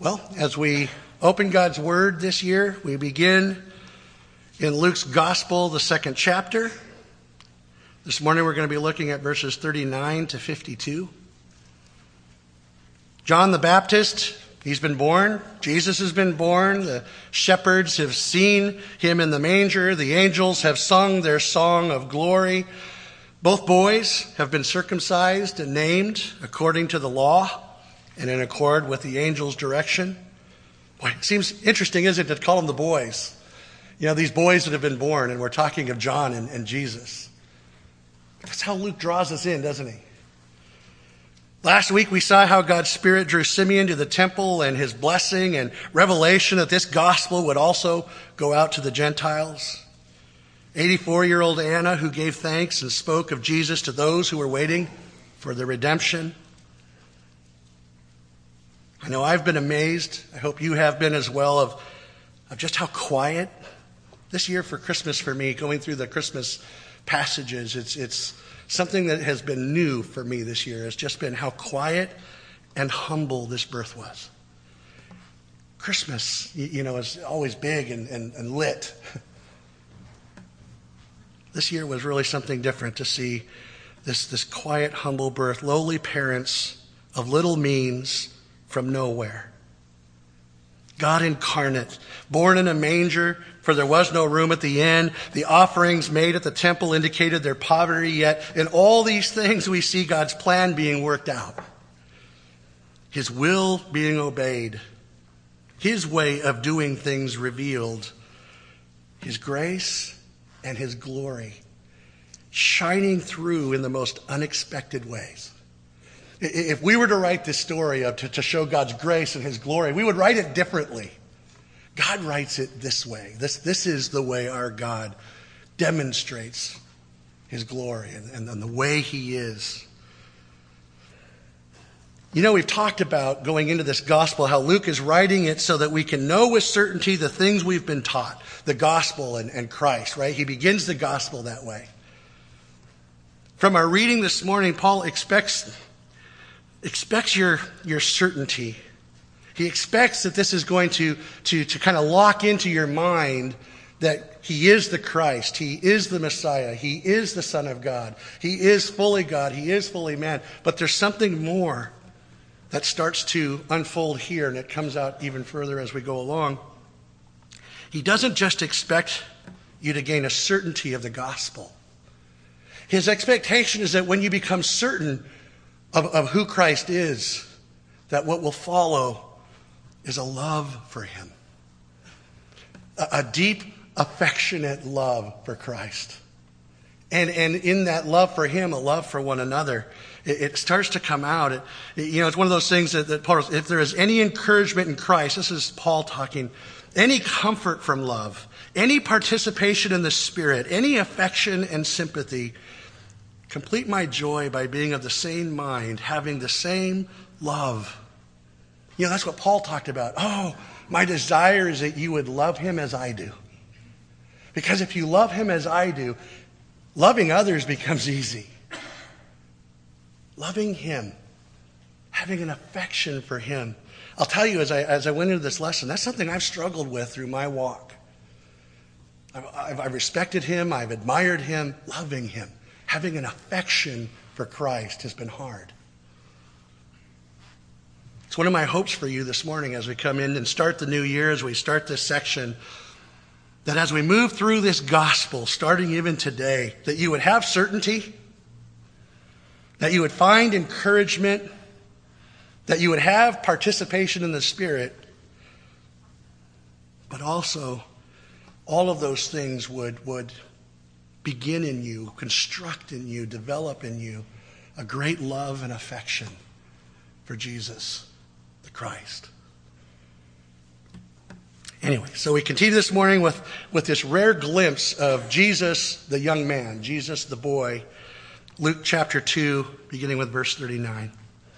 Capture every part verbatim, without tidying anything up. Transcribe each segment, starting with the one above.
Well, as we open God's Word this year, we begin in Luke's Gospel, the second chapter. This morning we're going to be looking at verses thirty-nine to fifty-two. John the Baptist, he's been born. Jesus has been born. The shepherds have seen him in the manger. The angels have sung their song of glory. Both boys have been circumcised and named according to the law and in accord with the angel's direction. Boy, it seems interesting, isn't it, to call them the boys? You know, these boys that have been born, and we're talking of John and, and Jesus. That's how Luke draws us in, doesn't he? Last week we saw how God's Spirit drew Simeon to the temple and his blessing and revelation that this gospel would also go out to the Gentiles. eighty-four-year-old Anna, who gave thanks and spoke of Jesus to those who were waiting for the redemption. I know I've been amazed, I hope you have been as well, of, of just how quiet this year for Christmas for me, going through the Christmas passages, it's it's something that has been new for me this year. It's just been how quiet and humble this birth was. Christmas, you know, is always big and, and, and lit. This year was really something different to see this, this quiet, humble birth, lowly parents of little means from nowhere. God incarnate, born in a manger, for there was no room at the inn. The offerings made at the temple indicated their poverty, yet in all these things we see God's plan being worked out. His will being obeyed. His way of doing things revealed. His grace and his glory shining through in the most unexpected ways. If we were to write this story up to, to show God's grace and his glory, we would write it differently. God writes it this way. This, this is the way our God demonstrates his glory and, and, and the way he is. You know, we've talked about going into this gospel, how Luke is writing it so that we can know with certainty the things we've been taught, the gospel and, and Christ, right? He begins the gospel that way. From our reading this morning, Paul expects... expects your, your certainty. He expects that this is going to, to, to kind of lock into your mind that he is the Christ, he is the Messiah, he is the Son of God, he is fully God, he is fully man. But there's something more that starts to unfold here, and it comes out even further as we go along. He doesn't just expect you to gain a certainty of the gospel. His expectation is that when you become certain Of, of who Christ is, that what will follow is a love for him. A, a deep, affectionate love for Christ. And, and in that love for him, a love for one another. It, it starts to come out. It, it, you know, it's one of those things that, that Paul, if there is any encouragement in Christ, this is Paul talking, any comfort from love, any participation in the Spirit, any affection and sympathy, complete my joy by being of the same mind, having the same love. You know, that's what Paul talked about. Oh, my desire is that you would love him as I do. Because if you love him as I do, loving others becomes easy. Loving him, having an affection for him. I'll tell you, as I, as I went into this lesson, that's something I've struggled with through my walk. I've, I've, I've respected him, I've admired him, loving him. Having an affection for Christ has been hard. It's one of my hopes for you this morning as we come in and start the new year, as we start this section, that as we move through this gospel, starting even today, that you would have certainty, that you would find encouragement, that you would have participation in the Spirit, but also all of those things would would begin in you, construct in you, develop in you a great love and affection for Jesus, the Christ. Anyway, so we continue this morning with, with this rare glimpse of Jesus, the young man, Jesus, the boy. Luke chapter two, beginning with verse thirty-nine.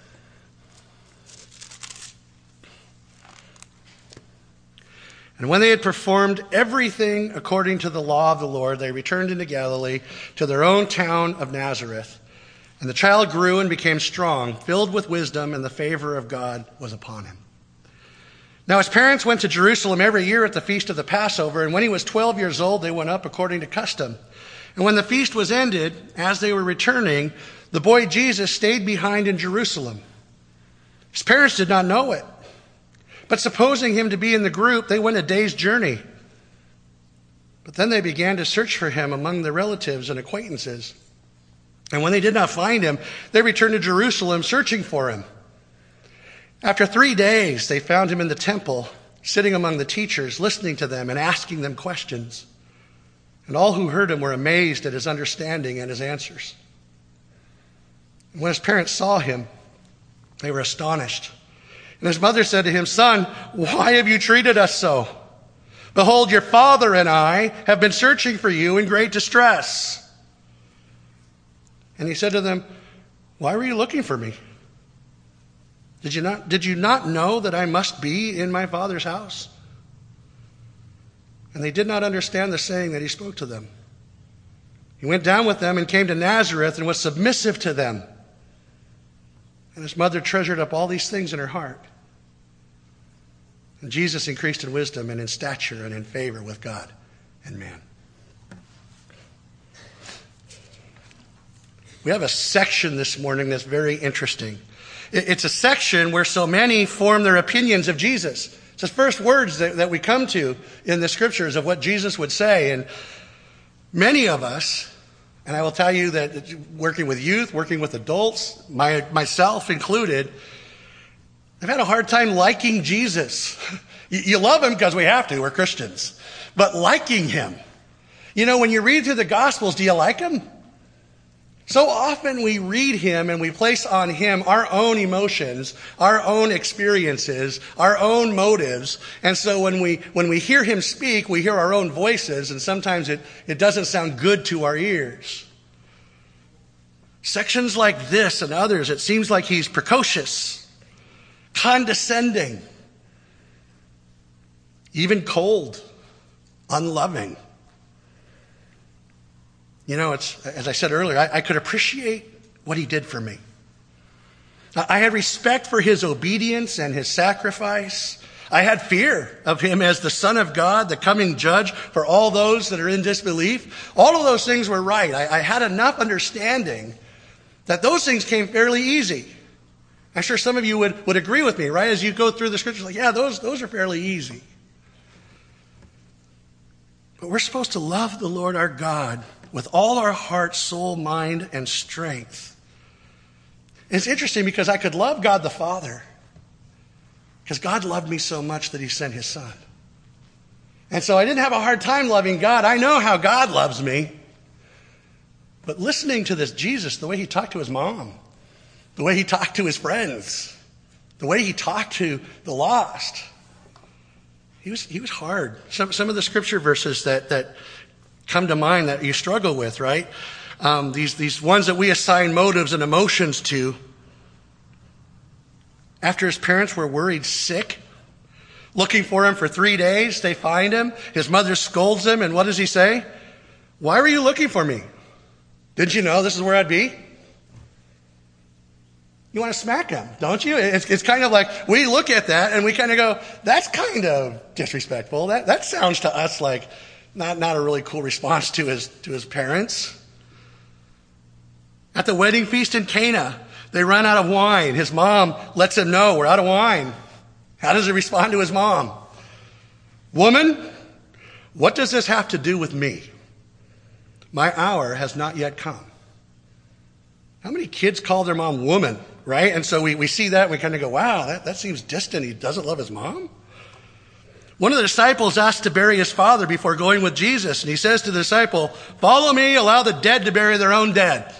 And when they had performed everything according to the law of the Lord, they returned into Galilee to their own town of Nazareth. And the child grew and became strong, filled with wisdom, and the favor of God was upon him. Now his parents went to Jerusalem every year at the feast of the Passover, and when he was twelve years old, they went up according to custom. And when the feast was ended, as they were returning, the boy Jesus stayed behind in Jerusalem. His parents did not know it, but supposing him to be in the group, they went a day's journey. But then they began to search for him among their relatives and acquaintances. And when they did not find him, they returned to Jerusalem searching for him. After three days, they found him in the temple, sitting among the teachers, listening to them and asking them questions. And all who heard him were amazed at his understanding and his answers. And when his parents saw him, they were astonished. And his mother said to him, "Son, why have you treated us so? Behold, your father and I have been searching for you in great distress." And he said to them, "Why were you looking for me? Did you not, did you not know that I must be in my Father's house?" And they did not understand the saying that he spoke to them. He went down with them and came to Nazareth and was submissive to them. And his mother treasured up all these things in her heart. And Jesus increased in wisdom and in stature and in favor with God and man. We have a section this morning that's very interesting. It's a section where so many form their opinions of Jesus. It's the first words that, that we come to in the scriptures of what Jesus would say. And many of us, and I will tell you that working with youth, working with adults, my, myself included, I've had a hard time liking Jesus. You, you love him because we have to, we're Christians. But liking him. You know, when you read through the Gospels, do you like him? So often we read him and we place on him our own emotions, our own experiences, our own motives. And so when we when we hear him speak, we hear our own voices, and sometimes it, it doesn't sound good to our ears. Sections like this and others, it seems like he's precocious, condescending, even cold, unloving. You know, it's, as I said earlier, I, I could appreciate what he did for me. I had respect for his obedience and his sacrifice. I had fear of him as the Son of God, the coming judge for all those that are in disbelief. All of those things were right. I, I had enough understanding that those things came fairly easy. I'm sure some of you would, would agree with me, right? As you go through the scriptures, like, yeah, those, those are fairly easy. But we're supposed to love the Lord our God with all our heart, soul, mind, and strength. It's interesting because I could love God the Father because God loved me so much that he sent his Son. And so I didn't have a hard time loving God. I know how God loves me. But listening to this Jesus, the way he talked to his mom, the way he talked to his friends, the way he talked to the lost, he was, he was hard. Some, some of the scripture verses that, that come to mind that you struggle with, right? Um, these, these ones that we assign motives and emotions to. After his parents were worried sick, looking for him for three days, they find him. His mother scolds him, and what does he say? "Why were you looking for me? Didn't you know this is where I'd be?" You want to smack him, don't you? It's, it's kind of like we look at that and we kind of go, that's kind of disrespectful. That, that sounds to us like Not, not a really cool response to his, to his parents. At the wedding feast in Cana, they run out of wine. His mom lets him know, we're out of wine. How does he respond to his mom? "Woman, what does this have to do with me? My hour has not yet come." How many kids call their mom woman, right? And so we, we see that and we kind of go, wow, that, that seems distant. He doesn't love his mom? One of the disciples asked to bury his father before going with Jesus, and he says to the disciple, "Follow me, allow the dead to bury their own dead."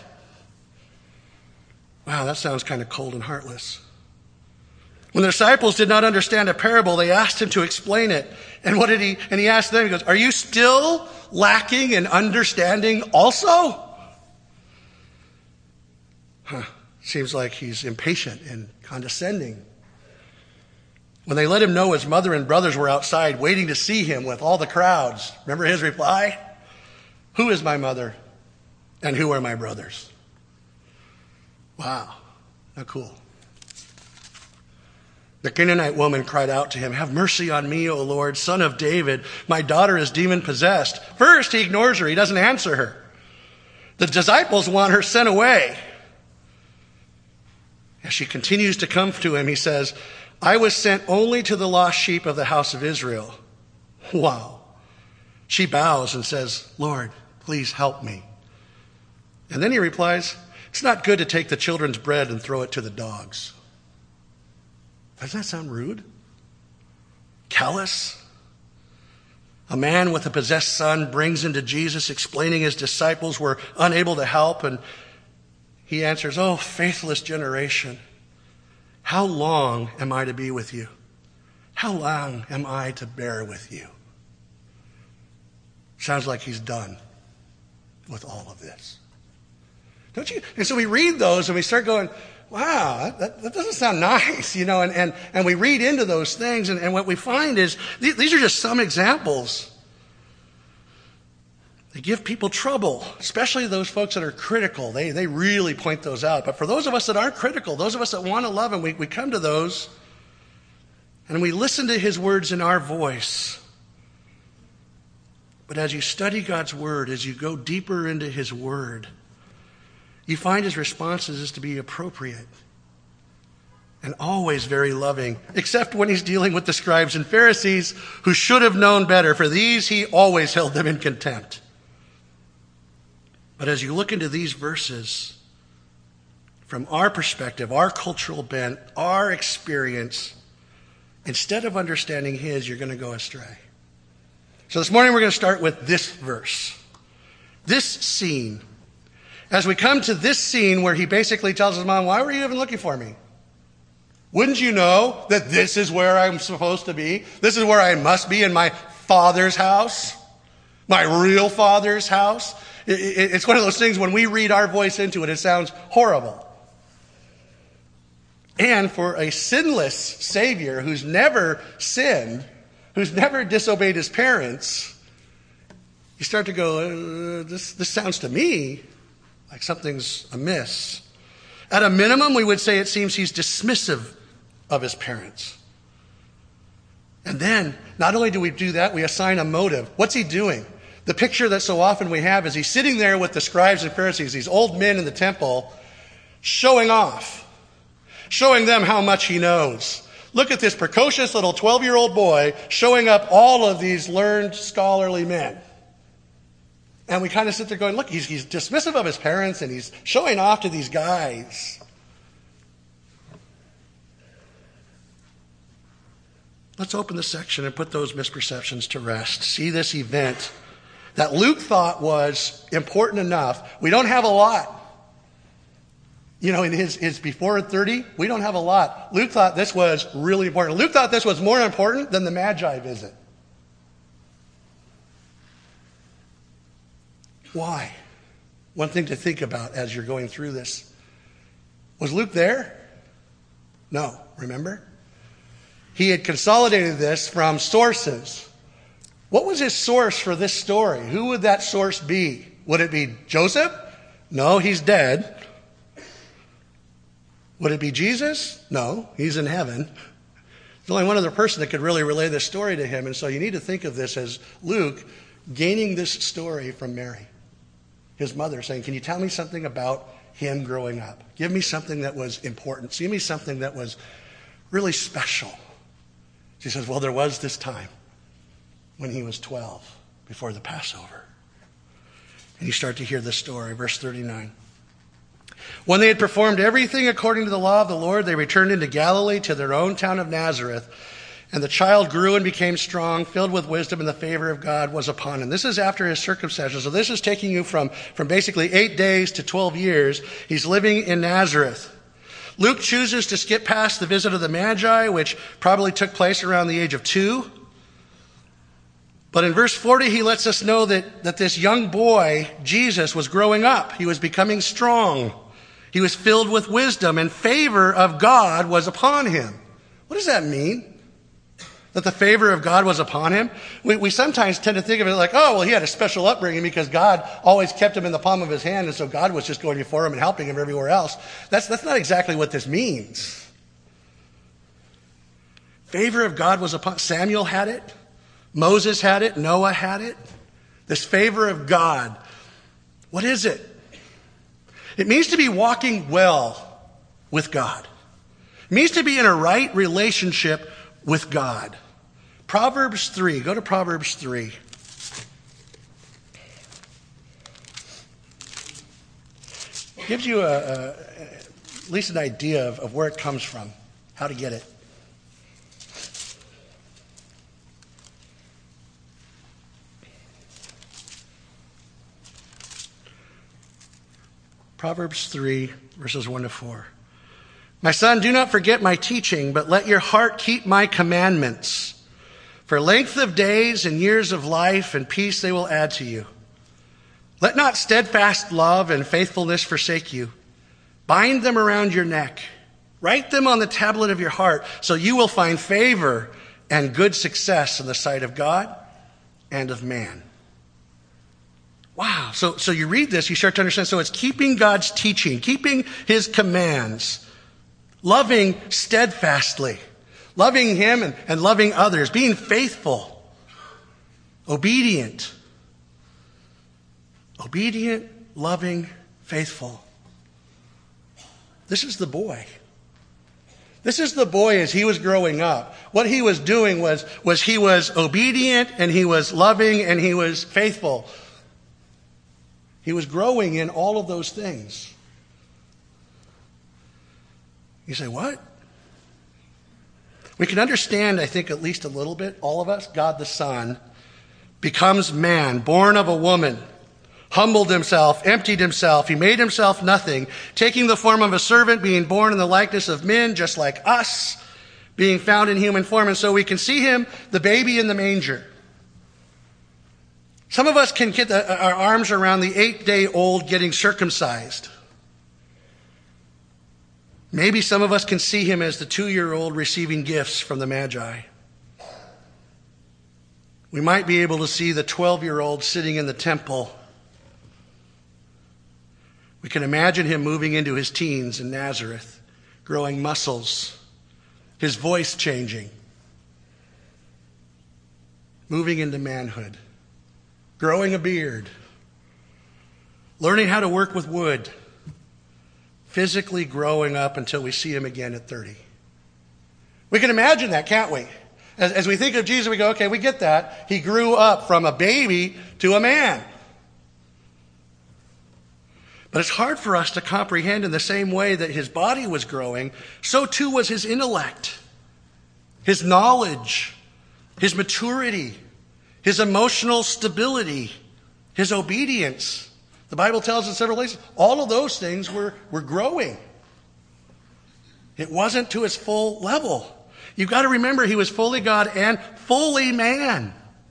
Wow, that sounds kind of cold and heartless. When the disciples did not understand a parable, they asked him to explain it. And what did he, and he asked them, he goes, "Are you still lacking in understanding also?" Huh. Seems like he's impatient and condescending. When they let him know his mother and brothers were outside waiting to see him with all the crowds, remember his reply? "Who is my mother and who are my brothers?" Wow, how cool. The Canaanite woman cried out to him, "Have mercy on me, O Lord, son of David. My daughter is demon-possessed." First, he ignores her. He doesn't answer her. The disciples want her sent away. As she continues to come to him, he says, "I was sent only to the lost sheep of the house of Israel." Wow. She bows and says, "Lord, please help me." And then he replies, "It's not good to take the children's bread and throw it to the dogs." Doesn't that sound rude? Callous? A man with a possessed son brings him to Jesus, explaining his disciples were unable to help, and he answers, "Oh, faithless generation, how long am I to be with you? How long am I to bear with you?" Sounds like he's done with all of this. Don't you? And so we read those and we start going, wow, that, that doesn't sound nice, you know, and, and, and we read into those things, and, and what we find is th- these are just some examples. They give people trouble, especially those folks that are critical. They, they really point those out. But for those of us that aren't critical, those of us that want to love him, we, we come to those and we listen to his words in our voice. But as you study God's word, as you go deeper into his word, you find his responses is to be appropriate and always very loving, except when he's dealing with the scribes and Pharisees who should have known better. For these, he always held them in contempt. But as you look into these verses, from our perspective, our cultural bent, our experience, instead of understanding his, you're going to go astray. So this morning we're going to start with this verse, this scene. As we come to this scene where he basically tells his mom, "Why were you even looking for me? Wouldn't you know that this is where I'm supposed to be? This is where I must be, in my Father's house, my real Father's house." It, it, it's one of those things when we read our voice into it, it sounds horrible. And for a sinless Savior who's never sinned, who's never disobeyed his parents, you start to go, uh, this, this sounds to me like something's amiss. At a minimum, we would say it seems he's dismissive of his parents. And then, not only do we do that, we assign a motive. What's he doing? The picture that so often we have is he's sitting there with the scribes and Pharisees, these old men in the temple, showing off, showing them how much he knows. Look at this precocious little twelve-year-old boy showing up all of these learned, scholarly men. And we kind of sit there going, look, he's, he's dismissive of his parents and he's showing off to these guys. Let's open the section and put those misperceptions to rest. See this event that Luke thought was important enough. We don't have a lot. You know, in his, his before thirty, we don't have a lot. Luke thought this was really important. Luke thought this was more important than the Magi visit. Why? One thing to think about as you're going through this. Was Luke there? No, remember? He had consolidated this from sources. What was his source for this story? Who would that source be? Would it be Joseph? No, he's dead. Would it be Jesus? No, he's in heaven. There's only one other person that could really relay this story to him, and so you need to think of this as Luke gaining this story from Mary, his mother, saying, "Can you tell me something about him growing up? Give me something that was important. Give me something that was really special." She says, "Well, there was this time when he was twelve, before the Passover." And you start to hear this story, verse thirty-nine. When they had performed everything according to the law of the Lord, they returned into Galilee to their own town of Nazareth. And the child grew and became strong, filled with wisdom, and the favor of God was upon him. This is after his circumcision. So this is taking you from, from basically eight days to twelve years. He's living in Nazareth. Luke chooses to skip past the visit of the Magi, which probably took place around the age of two. But in verse forty, he lets us know that, that this young boy, Jesus, was growing up. He was becoming strong. He was filled with wisdom, and favor of God was upon him. What does that mean? That the favor of God was upon him? We, we sometimes tend to think of it like, oh, well, he had a special upbringing because God always kept him in the palm of his hand, and so God was just going before him and helping him everywhere else. That's, that's not exactly what this means. favor of God was upon, Samuel had it, Moses had it, Noah had it. This favor of God. What is it? It means to be walking well with God. It means to be in a right relationship with God. Proverbs three. Go to Proverbs three. Gives you a, a, at least an idea of, of where it comes from, how to get it. Proverbs three, verses one to four. My son, do not forget my teaching, but let your heart keep my commandments. For length of days and years of life and peace they will add to you. Let not steadfast love and faithfulness forsake you. Bind them around your neck. Write them on the tablet of your heart, so you will find favor and good success in the sight of God and of man. Wow. So, so you read this, you start to understand. So it's keeping God's teaching, keeping his commands, loving steadfastly, loving him and, and loving others, being faithful, obedient, obedient, loving, faithful. This is the boy. This is the boy as he was growing up. What he was doing was, was he was obedient and he was loving and he was faithful. He was growing in all of those things. You say, what? We can understand, I think, at least a little bit, all of us, God the Son becomes man, born of a woman, humbled himself, emptied himself. He made himself nothing, taking the form of a servant, being born in the likeness of men, just like us, being found in human form. And so we can see him, the baby in the manger. Some of us can get the, our arms around the eight-day-old getting circumcised. Maybe some of us can see him as the two-year-old receiving gifts from the Magi. We might be able to see the twelve-year-old sitting in the temple. We can imagine him moving into his teens in Nazareth, growing muscles, his voice changing, moving into manhood, growing a beard, learning how to work with wood, physically growing up until we see him again at thirty. We can imagine that, can't we? As, as we think of Jesus, we go, okay, we get that. He grew up from a baby to a man. But it's hard for us to comprehend in the same way that his body was growing, so too was his intellect, his knowledge, his maturity, his emotional stability, his obedience. The Bible tells us in several places, all of those things were, were growing. It wasn't to its full level. You've got to remember he was fully God and fully man.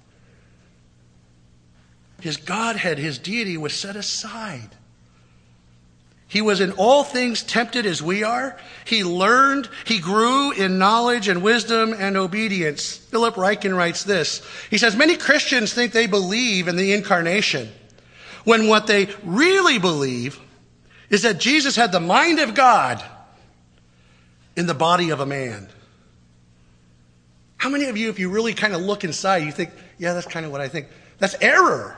His Godhead, his deity was set aside. He was in all things tempted as we are. He learned, he grew in knowledge and wisdom and obedience. Philip Ryken writes this. He says, many Christians think they believe in the incarnation, when what they really believe is that Jesus had the mind of God in the body of a man. How many of you, if you really kind of look inside, you think, yeah, that's kind of what I think. That's error.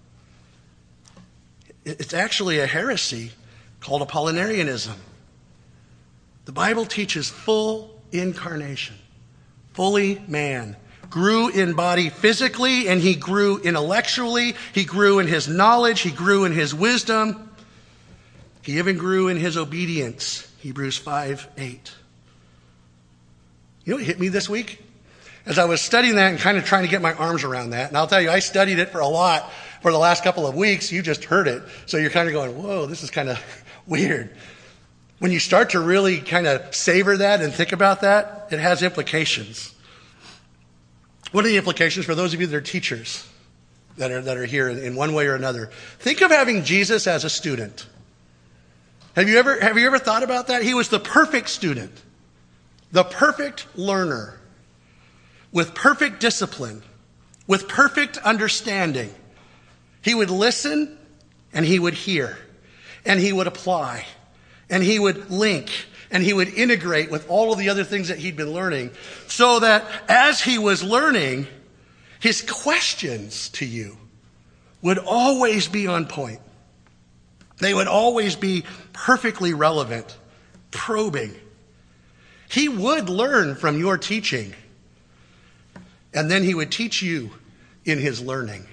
It's actually a heresy called Apollinarianism. The Bible teaches full incarnation, fully man. Grew in body physically, and he grew intellectually. He grew in his knowledge. He grew in his wisdom. He even grew in his obedience. Hebrews five eight. You know what hit me this week? As I was studying that and kind of trying to get my arms around that, and I'll tell you, I studied it for a lot for the last couple of weeks. You just heard it. So you're kind of going, whoa, this is kind of weird. When you start to really kind of savor that and think about that, it has implications. What are the implications for those of you that are teachers that are, that are here in one way or another? Think of having Jesus as a student. Have you ever, have you ever thought about that? He was the perfect student, the perfect learner, with perfect discipline, with perfect understanding. He would listen and he would hear and he would apply and he would link and he would integrate with all of the other things that he'd been learning, so that as he was learning, his questions to you would always be on point. They would always be perfectly relevant, probing. He would learn from your teaching, and then he would teach you in his learning.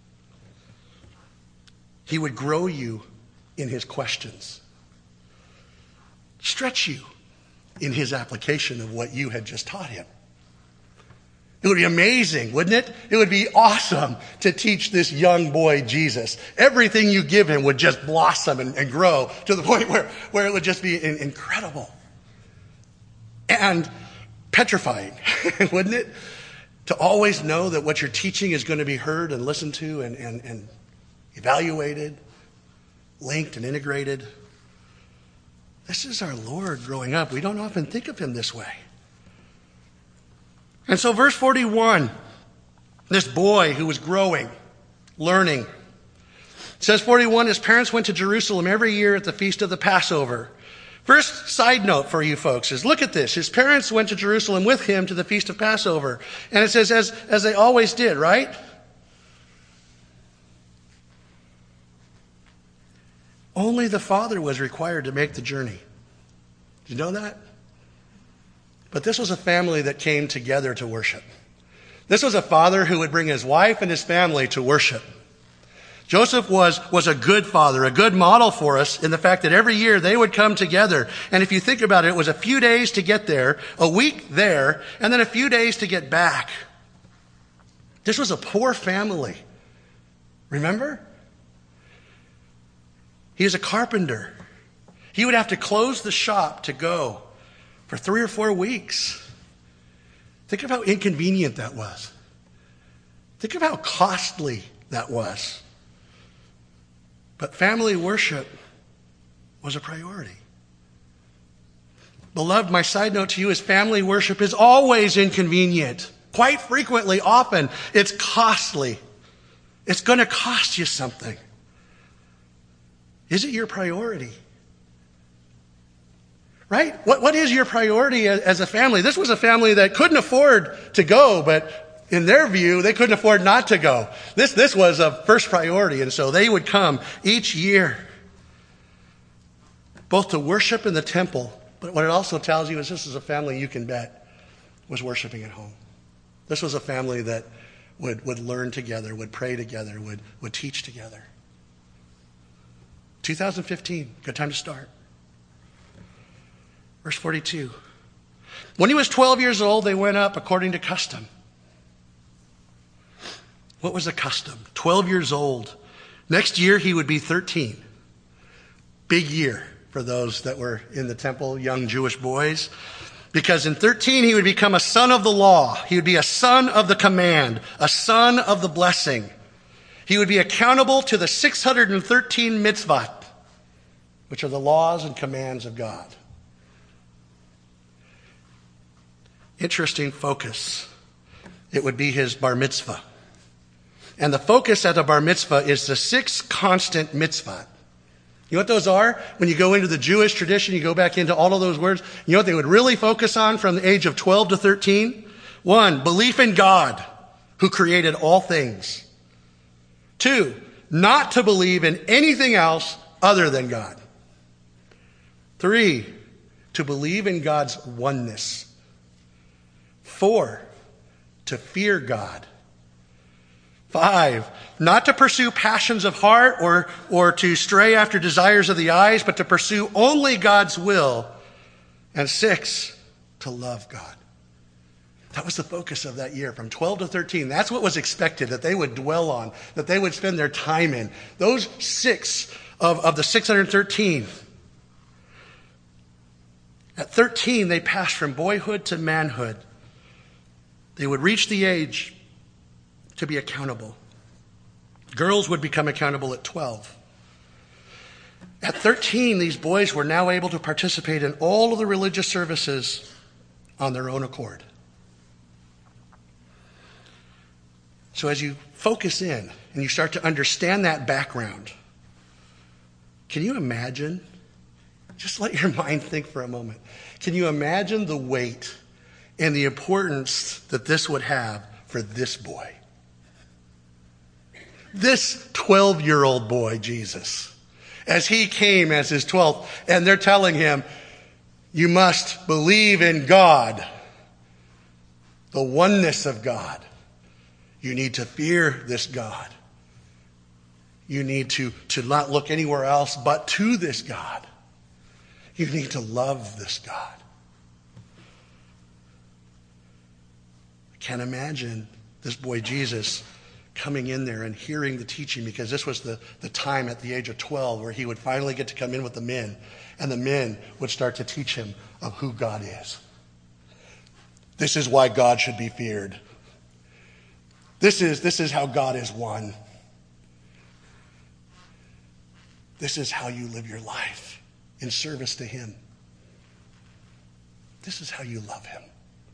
He would grow you in his questions, stretch you in his application of what you had just taught him. It would be amazing, wouldn't it? It would be awesome to teach this young boy Jesus. Everything you give him would just blossom and, and grow to the point where, where it would just be in, incredible and petrifying, wouldn't it? To always know that what you're teaching is going to be heard and listened to and, and, and evaluated, linked and integrated. This is our Lord growing up. We don't often think of him this way. And so verse forty-one, this boy who was growing, learning, it says forty-one, his parents went to Jerusalem every year at the feast of the Passover. First side note for you folks is look at this. His parents went to Jerusalem with him to the feast of Passover. And it says, as, as they always did, right? Only the father was required to make the journey. Did you know that? But this was a family that came together to worship. This was a father who would bring his wife and his family to worship. Joseph was, was a good father, a good model for us in the fact that every year they would come together. And if you think about it, it was a few days to get there, a week there, and then a few days to get back. This was a poor family. Remember? He was a carpenter. He would have to close the shop to go for three or four weeks. Think of how inconvenient that was. Think of how costly that was. But family worship was a priority. Beloved, my side note to you is family worship is always inconvenient. Quite frequently, often, it's costly. It's going to cost you something. Is it your priority? Right? What, what is your priority as a family? This was a family that couldn't afford to go, but in their view, they couldn't afford not to go. This, this was a first priority, and so they would come each year, both to worship in the temple, but what it also tells you is this is a family you can bet was worshiping at home. This was a family that would, would learn together, would pray together, would, would teach together. two thousand fifteen, good time to start. Verse forty-two. When he was twelve years old, they went up according to custom. What was the custom? twelve years old. Next year, he would be thirteen. Big year for those that were in the temple, young Jewish boys. Because in thirteen, he would become a son of the law. He would be a son of the command, a son of the blessing. He would be accountable to the six hundred thirteen mitzvot, which are the laws and commands of God. Interesting focus. It would be his bar mitzvah. And the focus at the bar mitzvah is the six constant mitzvot. You know what those are? When you go into the Jewish tradition, you go back into all of those words. You know what they would really focus on from the age of twelve to thirteen? One, belief in God, who created all things. Two, not to believe in anything else other than God. Three, to believe in God's oneness. Four, to fear God. Five, not to pursue passions of heart or, or to stray after desires of the eyes, but to pursue only God's will. And six, to love God. That was the focus of that year, from twelve to thirteen. That's what was expected, that they would dwell on, that they would spend their time in. Those six of, of the six hundred thirteen. At thirteen, they passed from boyhood to manhood. They would reach the age to be accountable. Girls would become accountable at twelve. At thirteen, these boys were now able to participate in all of the religious services on their own accord. So as you focus in and you start to understand that background, can you imagine Just let your mind think for a moment. Can you imagine the weight and the importance that this would have for this boy? This twelve-year-old boy, Jesus, as he came as his twelfth, and they're telling him, you must believe in God, the oneness of God. You need to fear this God. You need to, to not look anywhere else but to this God. You need to love this God. I can't imagine this boy Jesus coming in there and hearing the teaching, because this was the, the time at the age of twelve where he would finally get to come in with the men, and the men would start to teach him of who God is. This is why God should be feared. This is, this is how God is one. This is how you live your life in service to him. This is how you love him.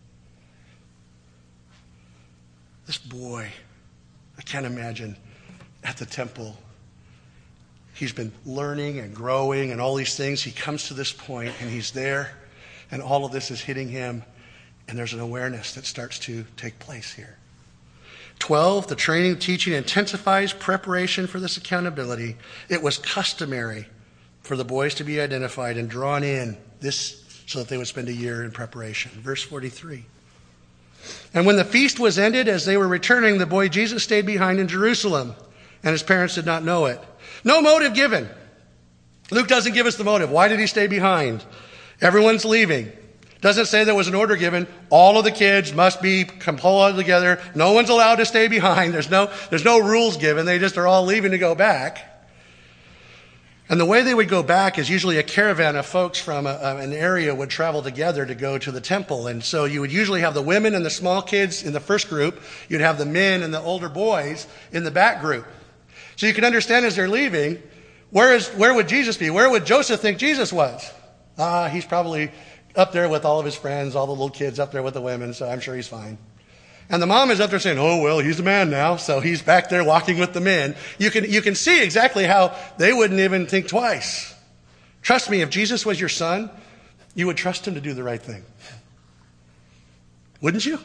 This boy, I can't imagine at the temple. He's been learning and growing and all these things. He comes to this point and he's there, and all of this is hitting him, and there's an awareness that starts to take place here. twelve, the training, teaching intensifies preparation for this accountability. It was customary for the boys to be identified and drawn in this so that they would spend a year in preparation. Verse forty-three. And when the feast was ended, as they were returning, the boy Jesus stayed behind in Jerusalem, and his parents did not know it. No motive given. Luke doesn't give us the motive. Why did he stay behind? Everyone's leaving. Doesn't say there was an order given. All of the kids must be pulled together. No one's allowed to stay behind. There's no, there's no rules given. They just are all leaving to go back. And the way they would go back is usually a caravan of folks from a, an area would travel together to go to the temple. And so you would usually have the women and the small kids in the first group. You'd have the men and the older boys in the back group. So you can understand as they're leaving, where is where would Jesus be? Where would Joseph think Jesus was? Ah, uh, he's probably up there with all of his friends, all the little kids up there with the women, so I'm sure he's fine. And the mom is up there saying, oh, well, he's a man now, so he's back there walking with the men. You can, you can see exactly how they wouldn't even think twice. Trust me, if Jesus was your son, you would trust him to do the right thing. Wouldn't you?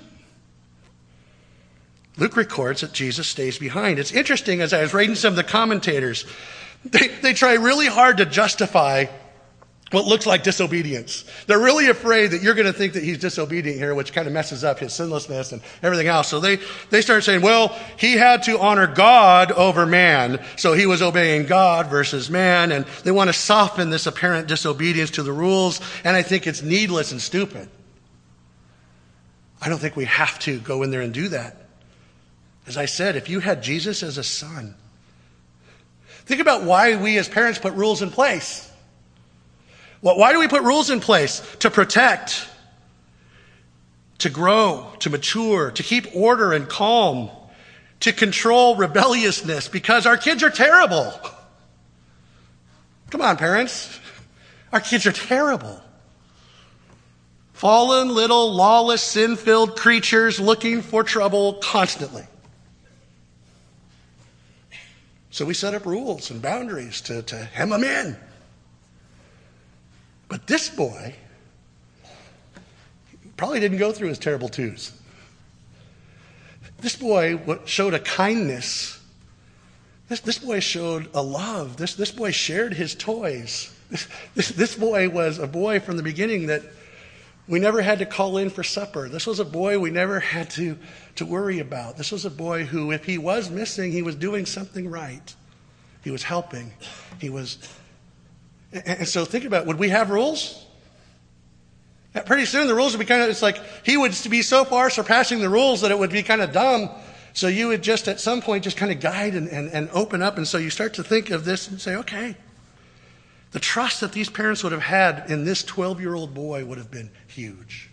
Luke records that Jesus stays behind. It's interesting, as I was reading some of the commentators, they, they try really hard to justify what looks like disobedience. They're really afraid that you're going to think that he's disobedient here, which kind of messes up his sinlessness and everything else. So they, they start saying, well, he had to honor God over man. So he was obeying God versus man. And they want to soften this apparent disobedience to the rules. And I think it's needless and stupid. I don't think we have to go in there and do that. As I said, if you had Jesus as a son, think about why we as parents put rules in place. Well, why do we put rules in place? To protect, to grow, to mature, to keep order and calm, to control rebelliousness, because our kids are terrible. Come on, parents. Our kids are terrible. Fallen, little, lawless, sin-filled creatures looking for trouble constantly. So we set up rules and boundaries to, to hem them in. But this boy probably didn't go through his terrible twos. This boy showed a kindness. This, this boy showed a love. This, this boy shared his toys. This, this, this boy was a boy from the beginning that we never had to call in for supper. This was a boy we never had to, to worry about. This was a boy who, if he was missing, he was doing something right. He was helping. He was... And so think about it. Would we have rules? Pretty soon the rules would be kind of, it's like he would be so far surpassing the rules that it would be kind of dumb. So you would just at some point just kind of guide and, and, and open up. And so you start to think of this and say, okay, the trust that these parents would have had in this twelve-year-old boy would have been huge.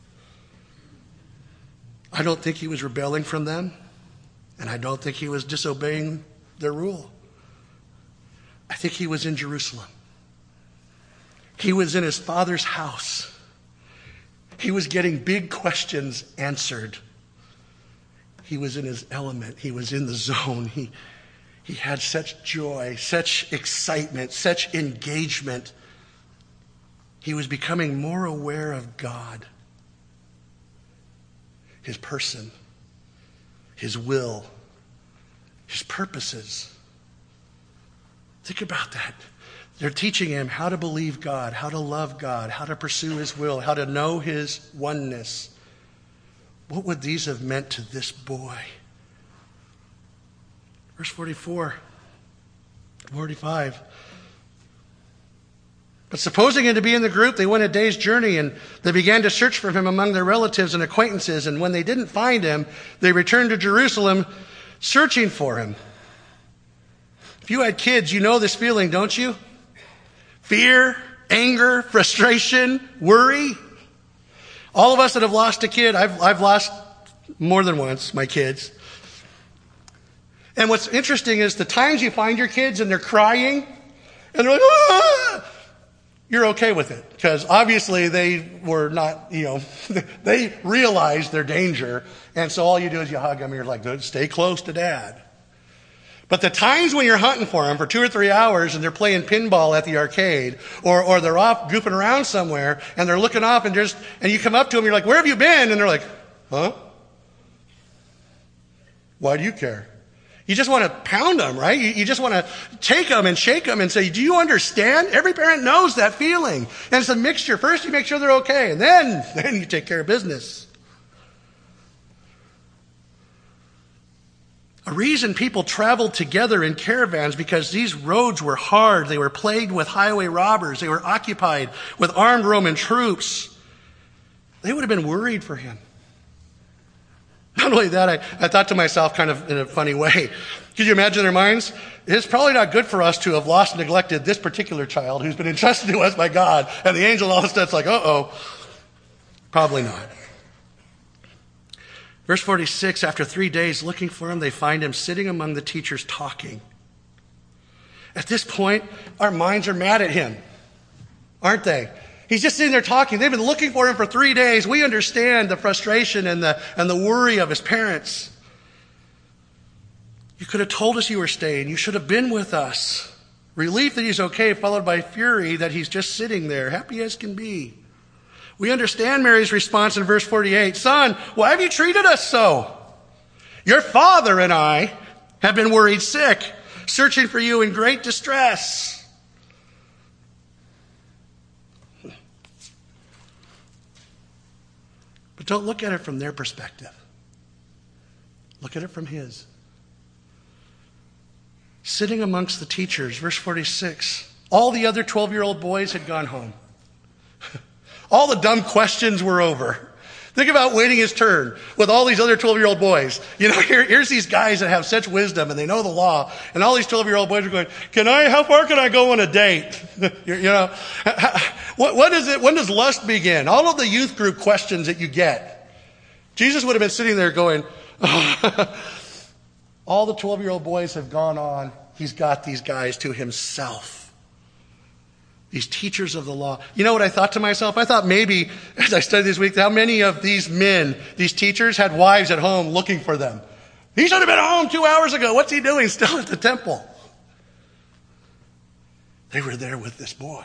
I don't think he was rebelling from them. And I don't think he was disobeying their rule. I think he was in Jerusalem. He was in his father's house. He was getting big questions answered. He was in his element. He was in the zone. He, he had such joy, such excitement, such engagement. He was becoming more aware of God, his person, his will, his purposes. Think about that. They're teaching him how to believe God, how to love God, how to pursue his will, how to know his oneness. What would these have meant to this boy? Verse forty-four, forty-five. But supposing him to be in the group, they went a day's journey, and they began to search for him among their relatives and acquaintances. And when they didn't find him, they returned to Jerusalem searching for him. If you had kids, you know this feeling, don't you? Fear, anger, frustration, worry. All of us that have lost a kid, I've, I've lost more than once my kids. And what's interesting is the times you find your kids and they're crying, and they're like, ah! You're okay with it, because obviously they were not, you know, they realized their danger, and so all you do is you hug them, and you're like, stay close to Dad. But the times when you're hunting for them for two or three hours, and they're playing pinball at the arcade, or or they're off goofing around somewhere, and they're looking off, and just, and you come up to them, you're like, where have you been? And they're like, huh? Why do you care? You just want to pound them, right? You, you just want to take them and shake them and say, do you understand? Every parent knows that feeling. And it's a mixture. First you make sure they're okay, and then, then you take care of business. A reason people traveled together in caravans because these roads were hard. They were plagued with highway robbers. They were occupied with armed Roman troops. They would have been worried for him. Not only that, I, I thought to myself kind of in a funny way, could you imagine their minds? It's probably not good for us to have lost and neglected this particular child who's been entrusted to us by God. And the angel all of a sudden's like, uh-oh. Probably not. Verse forty-six, after three days looking for him, they find him sitting among the teachers talking. At this point, our minds are mad at him, aren't they? He's just sitting there talking. They've been looking for him for three days. We understand the frustration and the, and the worry of his parents. You could have told us you were staying. You should have been with us. Relief that he's okay, followed by fury that he's just sitting there, happy as can be. We understand Mary's response in verse forty-eight. Son, why have you treated us so? Your father and I have been worried sick, searching for you in great distress. But don't look at it from their perspective. Look at it from his. Sitting amongst the teachers, verse forty-six, all the other twelve-year-old boys had gone home. All the dumb questions were over. Think about waiting his turn with all these other twelve-year-old boys. You know, here, here's these guys that have such wisdom and they know the law, and all these twelve-year-old boys are going, can I, how far can I go on a date? you know, what, what is it, when does lust begin? All of the youth group questions that you get. Jesus would have been sitting there going, all the twelve-year-old boys have gone on. He's got these guys to himself. These teachers of the law. You know what I thought to myself? I thought maybe, as I studied this week, how many of these men, these teachers, had wives at home looking for them. He should have been home two hours ago. What's he doing still at the temple? They were there with this boy.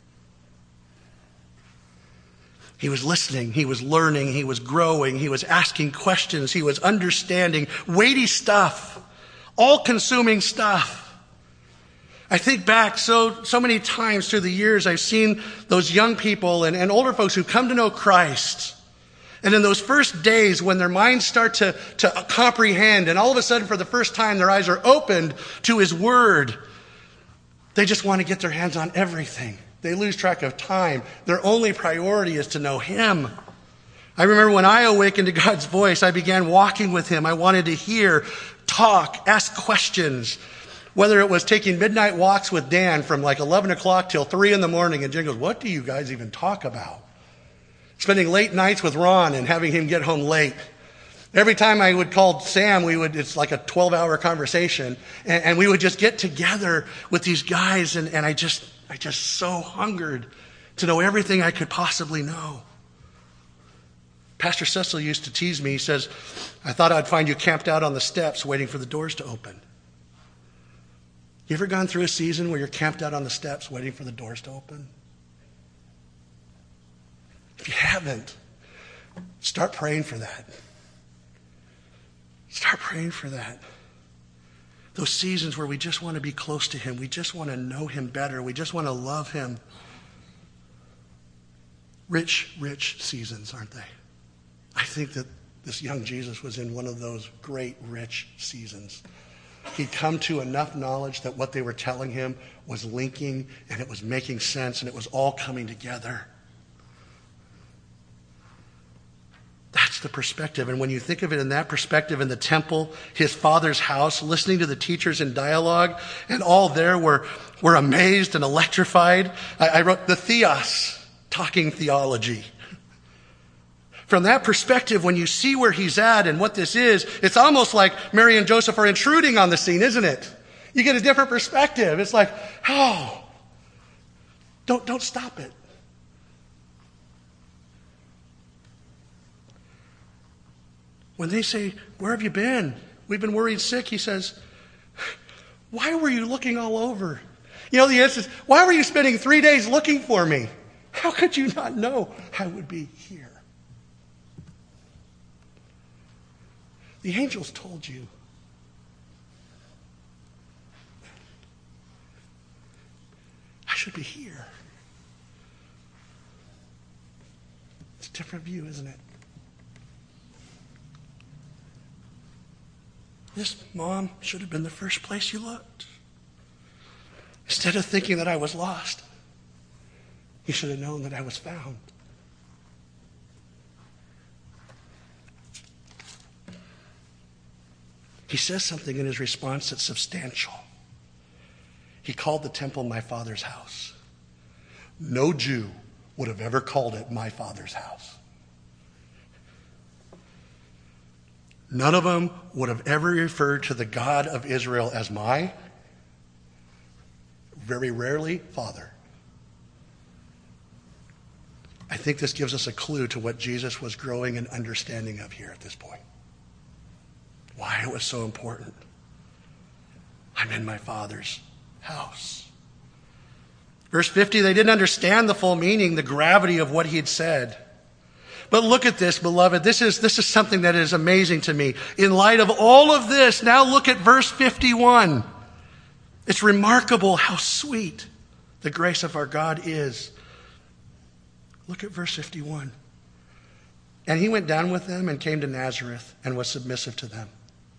He was listening. He was learning. He was growing. He was asking questions. He was understanding weighty stuff, all-consuming stuff. I think back so so many times through the years, I've seen those young people and, and older folks who come to know Christ. And in those first days when their minds start to, to comprehend, and all of a sudden for the first time their eyes are opened to his word, they just want to get their hands on everything. They lose track of time. Their only priority is to know him. I remember when I awakened to God's voice, I began walking with him. I wanted to hear, talk, ask questions. Whether it was taking midnight walks with Dan from like eleven o'clock till three in the morning, and Jen goes, what do you guys even talk about? Spending late nights with Ron and having him get home late. Every time I would call Sam, we would, it's like a twelve-hour conversation, and, and we would just get together with these guys, and, and I just, I just so hungered to know everything I could possibly know. Pastor Cecil used to tease me. He says, I thought I'd find you camped out on the steps waiting for the doors to open. You ever gone through a season where you're camped out on the steps waiting for the doors to open? haven't, start praying for that. Start praying for that. Those seasons where we just want to be close to him. We just want to know him better. We just want to love him. Rich, rich seasons, aren't they? I think that this young Jesus was in one of those great, rich seasons. He'd come to enough knowledge that what they were telling him was linking and it was making sense and it was all coming together. That's the perspective. And when you think of it in that perspective, in the temple, his father's house, listening to the teachers in dialogue, and all there were, were amazed and electrified. I, I wrote the theos, talking theology. From that perspective, when you see where he's at and what this is, it's almost like Mary and Joseph are intruding on the scene, isn't it? You get a different perspective. It's like, oh, don't, don't stop it. When they say, where have you been? We've been worried sick. He says, why were you looking all over? You know, the answer is, why were you spending three days looking for me? How could you not know I would be here? The angels told you. I should be here. It's a different view, isn't it? This, Mom, should have been the first place you looked. Instead of thinking that I was lost, you should have known that I was found. He says something in his response that's substantial. He called the temple my Father's house. No Jew would have ever called it my Father's house. None of them would have ever referred to the God of Israel as my, very rarely, Father. I think this gives us a clue to what Jesus was growing in understanding of here at this point. Why it was so important. I'm in my Father's house. Verse fifty, they didn't understand the full meaning, the gravity of what he had said. But look at this, beloved. This is, this is something that is amazing to me. In light of all of this, now look at verse fifty-one. It's remarkable how sweet the grace of our God is. Look at verse fifty-one. And he went down with them and came to Nazareth and was submissive to them.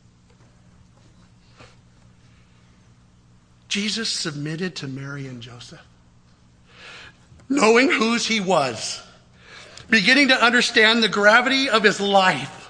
Jesus submitted to Mary and Joseph, knowing whose he was, beginning to understand the gravity of his life.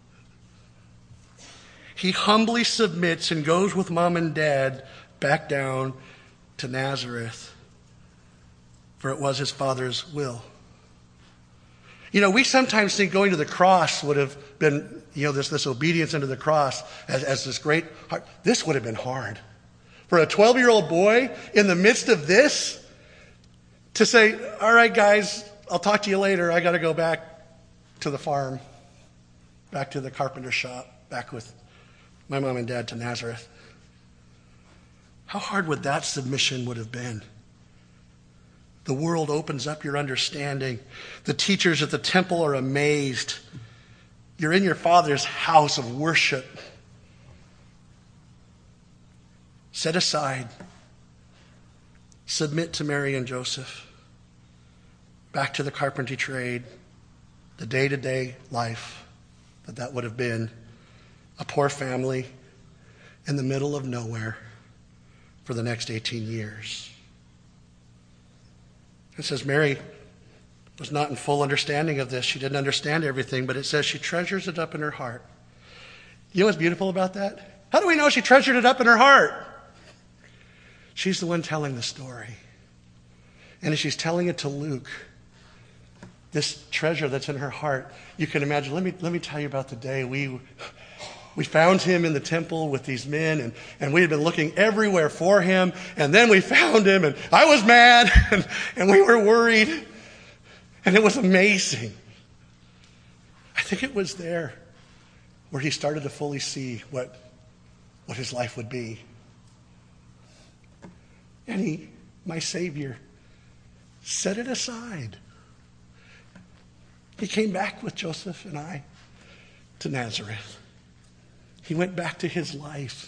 He humbly submits and goes with mom and dad back down to Nazareth, for it was his Father's will. You know, we sometimes think going to the cross would have been, you know, this, this obedience unto the cross as, as this great heart. This would have been hard. For a twelve-year-old boy in the midst of this to say, all right, guys, I'll talk to you later. I got to go back to the farm, back to the carpenter shop, back with my mom and dad to Nazareth. How hard would that submission would have been? The world opens up your understanding. The teachers at the temple are amazed. You're in your Father's house of worship. Set aside. Submit to Mary and Joseph. Back to the carpentry trade. The day-to-day life that that would have been. A poor family in the middle of nowhere for the next eighteen years. It says Mary was not in full understanding of this. She didn't understand everything, but it says she treasures it up in her heart. You know what's beautiful about that? How do we know she treasured it up in her heart? She's the one telling the story. And as she's telling it to Luke, this treasure that's in her heart, you can imagine, let me, let me tell you about the day we... We found him in the temple with these men, and, and we had been looking everywhere for him, and then we found him, and I was mad, and, and we were worried, and it was amazing. I think it was there where he started to fully see what, what his life would be. And he, my Savior, set it aside. He came back with Joseph and I to Nazareth. He went back to his life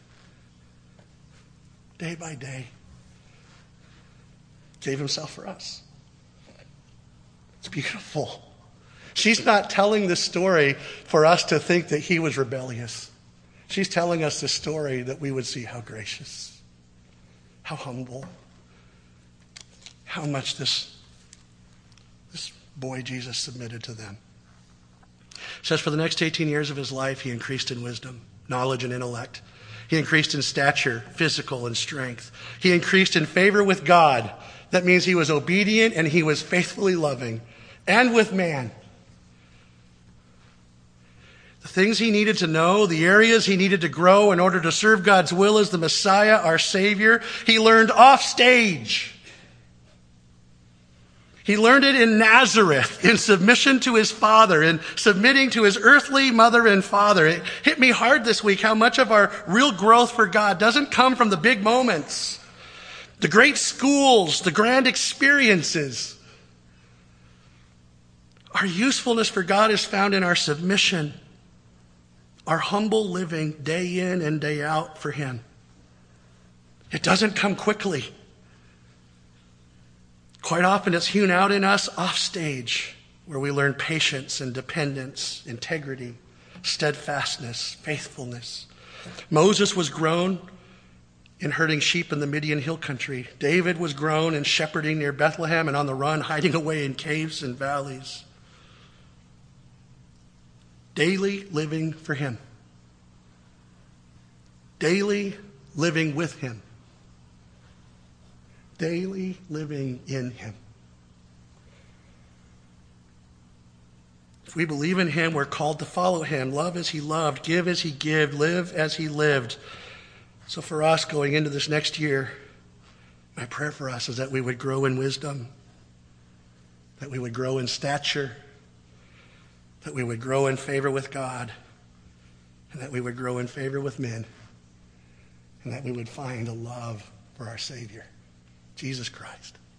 day by day. Gave himself for us. It's beautiful. She's not telling this story for us to think that he was rebellious. She's telling us this story that we would see how gracious, how humble, how much this, this boy Jesus submitted to them. It says for the next eighteen years of his life, he increased in wisdom, knowledge, and intellect. He increased in stature, physical, and strength. He increased in favor with God. That means he was obedient and he was faithfully loving, and with man. The things he needed to know, the areas he needed to grow in order to serve God's will as the Messiah, our Savior, he learned off stage. He learned it in Nazareth, in submission to his father, in submitting to his earthly mother and father. It hit me hard this week how much of our real growth for God doesn't come from the big moments, the great schools, the grand experiences. Our usefulness for God is found in our submission, our humble living day in and day out for him. It doesn't come quickly. Quite often it's hewn out in us off stage, where we learn patience and dependence, integrity, steadfastness, faithfulness. Moses was grown in herding sheep in the Midian hill country. David was grown in shepherding near Bethlehem and on the run, hiding away in caves and valleys. Daily living for him. Daily living with him. Daily living in him. If we believe in him, we're called to follow him, love as he loved, give as he gave, live as he lived. So for us going into this next year, my prayer for us is that we would grow in wisdom, that we would grow in stature, that we would grow in favor with God, and that we would grow in favor with men, and that we would find a love for our Savior, Jesus Christ.